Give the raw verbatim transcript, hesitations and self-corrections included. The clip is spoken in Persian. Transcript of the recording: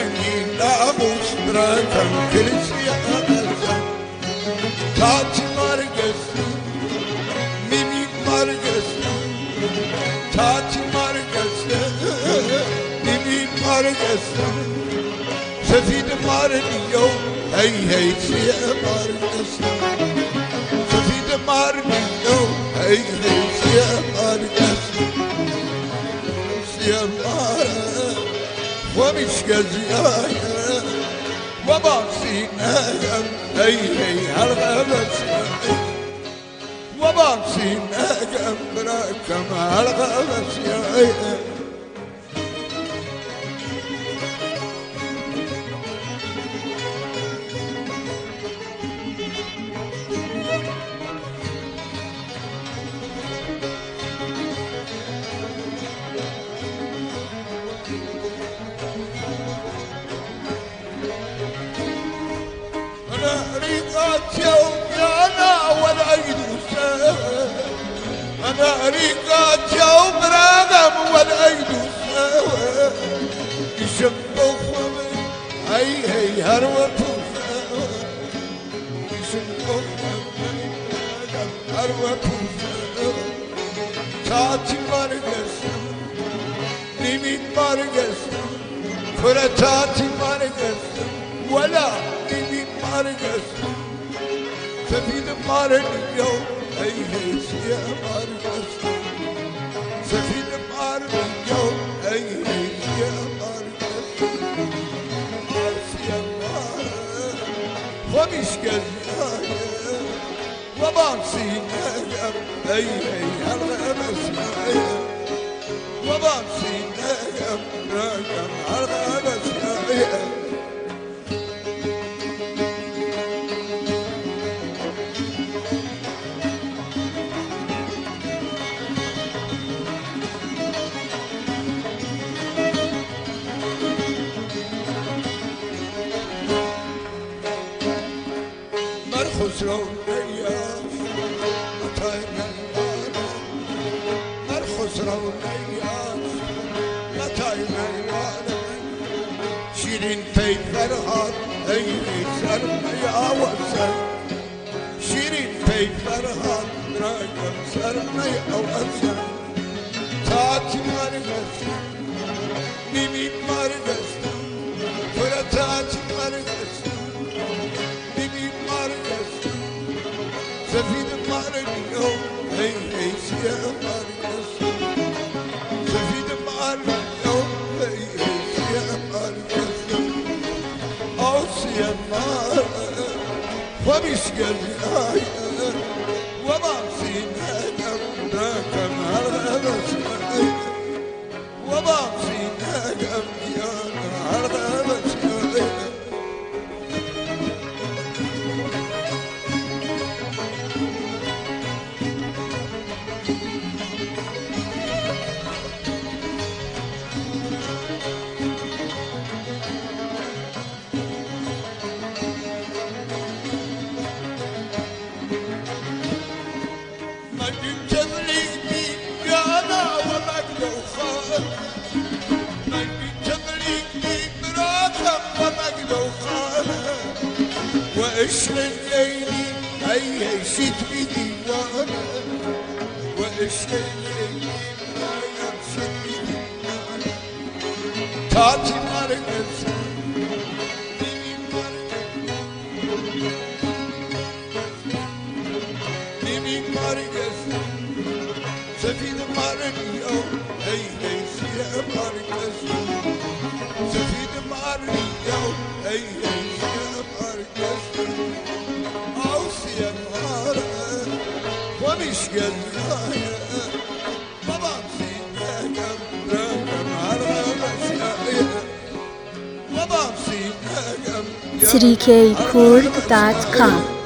مني ناموس براكم كلسيا أغزان تاتي مرقس ميمي مرقس تاتي مرقس ميمي مرقس سفيد مارنيو هي هي سيا مرقس سفيد مارنيو هي هي سيا مرقس سيا مرقس ومش قزيايا وبعصينا هي هي هالغابة وبعصينا جنبك مع الغابة أنا ريقات يوميانا ولا يدوسا أنا ريقات يوم راغم ولا يدوسا يشبه ومن هي هي هروة يشبه ومن هروة تاتي مرقس نيمين مرقس فرتاتي مرقس ولا نيمين مرقس سفيد مارنيو هي هي سيا مرقس سفيد مارنيو هي هي سيا مرقس سيا مرقس ومش قزيايا وبعصينا هي هي هالغابة وبعصينا راكم هالغابة خسروا الأيام متينا الوانا مر خسروا الأيام متينا الوانا شيرين في فرحات هي سرنا يا وسر شيرين في فرحات راكم سرنا يا وسر تاتي مرقس ميمي مرقس فرتاتي مرقس سفيد مارنيو هي هي سيا مرقس سفيد مارنيو هي هي سيا مرقس أو سيا مرقس ومش قزيايا وبعصينا جنبك مع الغابة وبعصينا جنبك مع الغابة وإشر الليل هي هي شيت بديوانا وإشر الليل هي شيت بديوانا تاتي مرقس ميمي مرقس ميمي مرقس سفيد مارنيو هي هي سيا مرقس سفيد مارنيو هي هي سيا مرقس أو سيا مرقس ومش قزيايا وبعصينا جنبك مع الغابة وبعصينا جنبك تریکی کورد دات کام